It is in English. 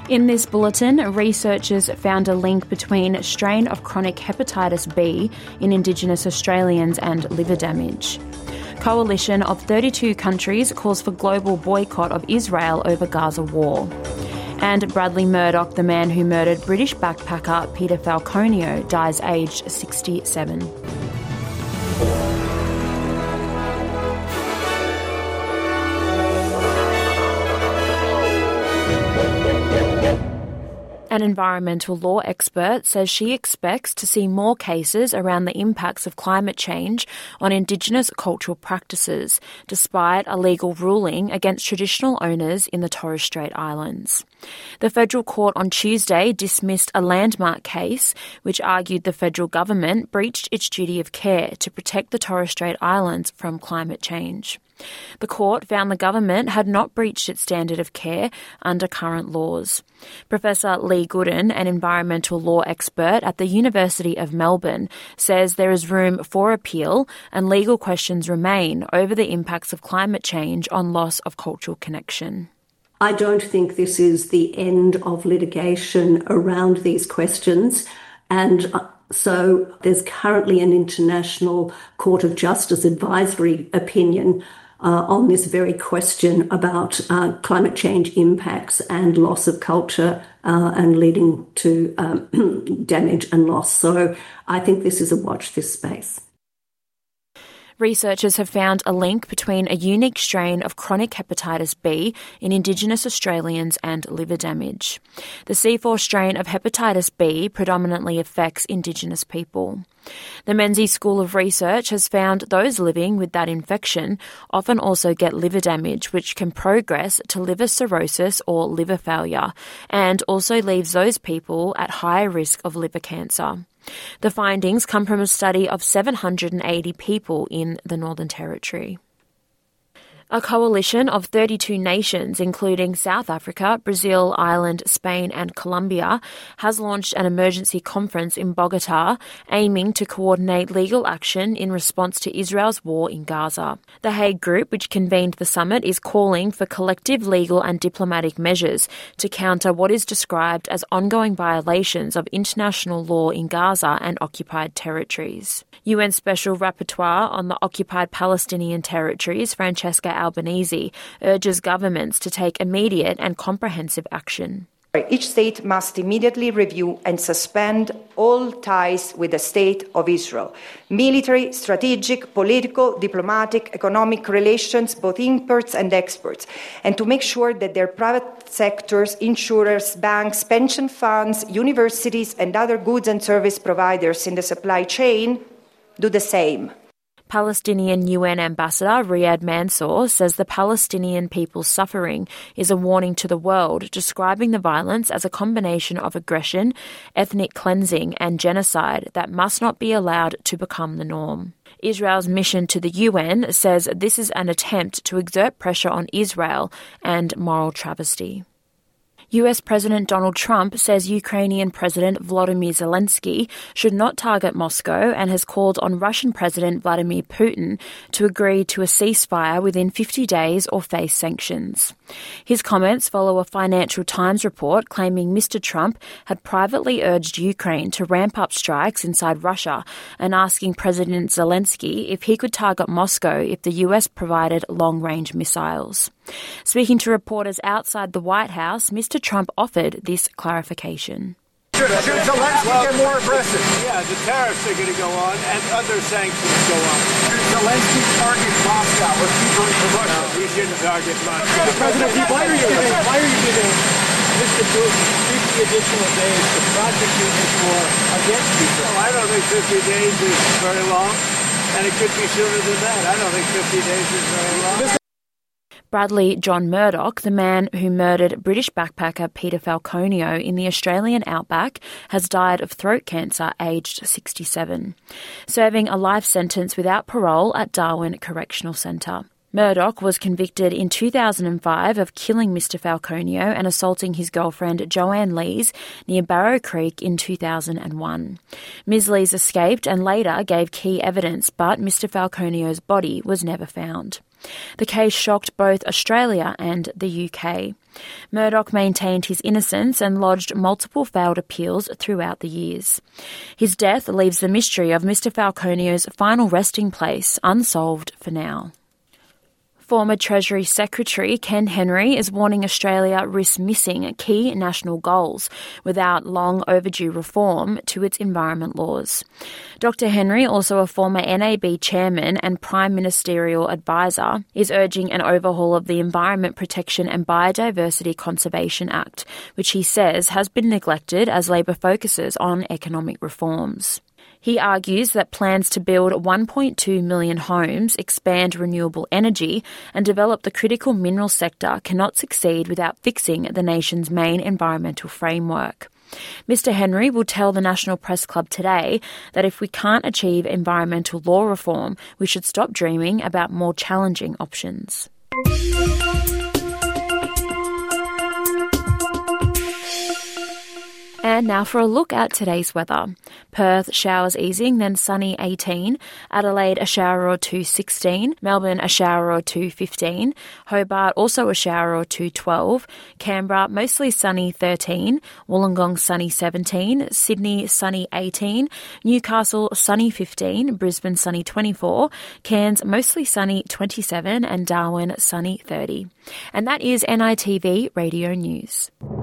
In this bulletin, researchers found a link between a strain of chronic hepatitis B in Indigenous Australians and liver damage. Coalition of 32 countries calls for global boycott of Israel over Gaza war. And Bradley Murdoch, the man who murdered British backpacker Peter Falconio, dies aged 67. An environmental law expert says she expects to see more cases around the impacts of climate change on Indigenous cultural practices, despite a legal ruling against traditional owners in the Torres Strait Islands. The federal court on Tuesday dismissed a landmark case which argued the federal government breached its duty of care to protect the Torres Strait Islands from climate change. The court found the government had not breached its standard of care under current laws. Professor Lee Gooden, an environmental law expert at the University of Melbourne, says there is room for appeal and legal questions remain over the impacts of climate change on loss of cultural connection. I don't think this is the end of litigation around these questions, and so there's currently an International Court of Justice advisory opinion on this very question about climate change impacts and loss of culture and leading to damage and loss. So I think this is a watch this space. Researchers have found a link between a unique strain of chronic hepatitis B in Indigenous Australians and liver damage. The C4 strain of hepatitis B predominantly affects Indigenous people. The Menzies School of Research has found those living with that infection often also get liver damage, which can progress to liver cirrhosis or liver failure, and also leaves those people at higher risk of liver cancer. The findings come from a study of 780 people in the Northern Territory. A coalition of 32 nations, including South Africa, Brazil, Ireland, Spain and Colombia, has launched an emergency conference in Bogotá aiming to coordinate legal action in response to Israel's war in Gaza. The Hague Group, which convened the summit, is calling for collective legal and diplomatic measures to counter what is described as ongoing violations of international law in Gaza and occupied territories. UN Special Rapporteur on the occupied Palestinian territories, Francesca Albanese, urges governments to take immediate and comprehensive action. Each state must immediately review and suspend all ties with the State of Israel. Military, strategic, political, diplomatic, economic relations, both imports and exports, and to make sure that their private sectors, insurers, banks, pension funds, universities, and other goods and service providers in the supply chain do the same. Palestinian UN Ambassador Riyad Mansour says the Palestinian people's suffering is a warning to the world, describing the violence as a combination of aggression, ethnic cleansing and genocide that must not be allowed to become the norm. Israel's mission to the UN says this is an attempt to exert pressure on Israel and moral travesty. US President Donald Trump says Ukrainian President Volodymyr Zelensky should not target Moscow and has called on Russian President Vladimir Putin to agree to a ceasefire within 50 days or face sanctions. His comments follow a Financial Times report claiming Mr. Trump had privately urged Ukraine to ramp up strikes inside Russia and asking President Zelensky if he could target Moscow if the US provided long-range missiles. Speaking to reporters outside the White House, Mr. Trump offered this clarification. Should Zelensky get more aggressive? Yeah, the tariffs are going to go on and other sanctions go on. Should Zelensky target Moscow or keep Russia? No, he shouldn't target Moscow. President, why are you giving Mr. Putin 50 additional days to prosecute his war against Ukraine? Well, I don't think 50 days is very long, and it could be sooner than that. I don't think 50 days is very long. Bradley John Murdoch, the man who murdered British backpacker Peter Falconio in the Australian outback, has died of throat cancer aged 67, serving a life sentence without parole at Darwin Correctional Centre. Murdoch was convicted in 2005 of killing Mr. Falconio and assaulting his girlfriend Joanne Lees near Barrow Creek in 2001. Ms. Lees escaped and later gave key evidence, but Mr. Falconio's body was never found. The case shocked both Australia and the UK. Murdoch maintained his innocence and lodged multiple failed appeals throughout the years. His death leaves the mystery of Mr. Falconio's final resting place unsolved for now. Former Treasury Secretary Ken Henry is warning Australia risks missing key national goals without long overdue reform to its environment laws. Dr. Henry, also a former NAB chairman and Prime Ministerial advisor, is urging an overhaul of the Environment Protection and Biodiversity Conservation Act, which he says has been neglected as Labor focuses on economic reforms. He argues that plans to build 1.2 million homes, expand renewable energy, and develop the critical mineral sector cannot succeed without fixing the nation's main environmental framework. Mr. Henry will tell the National Press Club today that if we can't achieve environmental law reform, we should stop dreaming about more challenging options. And now for a look at today's weather. Perth, showers easing, then sunny 18. Adelaide, a shower or two 16. Melbourne, a shower or two 15. Hobart, also a shower or two 12. Canberra, mostly sunny 13. Wollongong, sunny 17. Sydney, sunny 18. Newcastle, sunny 15. Brisbane, sunny 24. Cairns, mostly sunny 27. And Darwin, sunny 30. And that is NITV Radio News.